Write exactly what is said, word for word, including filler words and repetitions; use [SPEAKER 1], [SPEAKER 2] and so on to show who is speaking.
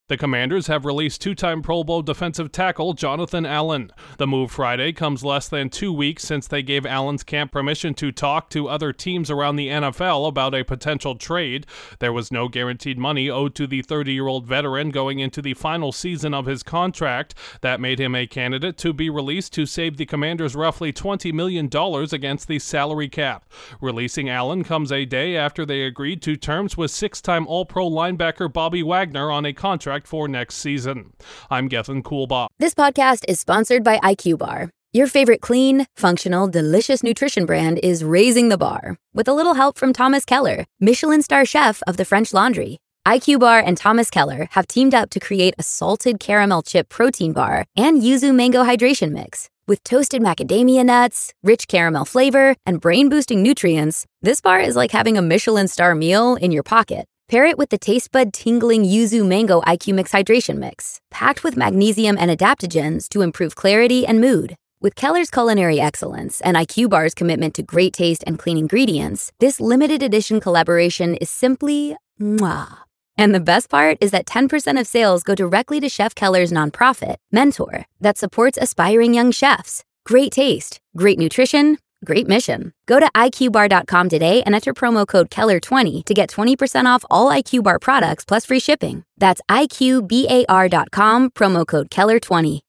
[SPEAKER 1] The Commanders have released two-time Pro Bowl defensive tackle Jonathan Allen. The move Friday comes less than two weeks since they gave Allen's camp permission to talk to other teams around the N F L about a potential trade. There was no guaranteed money owed to the thirty-year-old veteran going into the final season of his contract. That made him a candidate to be released to save the Commanders roughly twenty million dollars against the salary cap. Releasing Allen comes a day after they agreed to terms with six-time All-Pro linebacker Bobby Wagner on a contract for next season. I'm Gethin Coolbaugh.
[SPEAKER 2] This podcast is sponsored by I Q Bar. Your favorite clean, functional, delicious nutrition brand is raising the bar with a little help from Thomas Keller, Michelin star chef of the French Laundry. I Q Bar and Thomas Keller have teamed up to create a salted caramel chip protein bar and yuzu mango hydration mix. With toasted macadamia nuts, rich caramel flavor, and brain-boosting nutrients, this bar is like having a Michelin star meal in your pocket. Pair it with the taste bud tingling yuzu mango I Q Mix hydration mix, packed with magnesium and adaptogens to improve clarity and mood. With Keller's culinary excellence and I Q Bar's commitment to great taste and clean ingredients, this limited edition collaboration is simply mwah. And the best part is that ten percent of sales go directly to Chef Keller's nonprofit, Mentor, that supports aspiring young chefs. Great taste, great nutrition, great mission. Go to I Q bar dot com today and enter promo code Keller twenty to get twenty percent off all I Q Bar products plus free shipping. That's I Q bar dot com, promo code Keller twenty.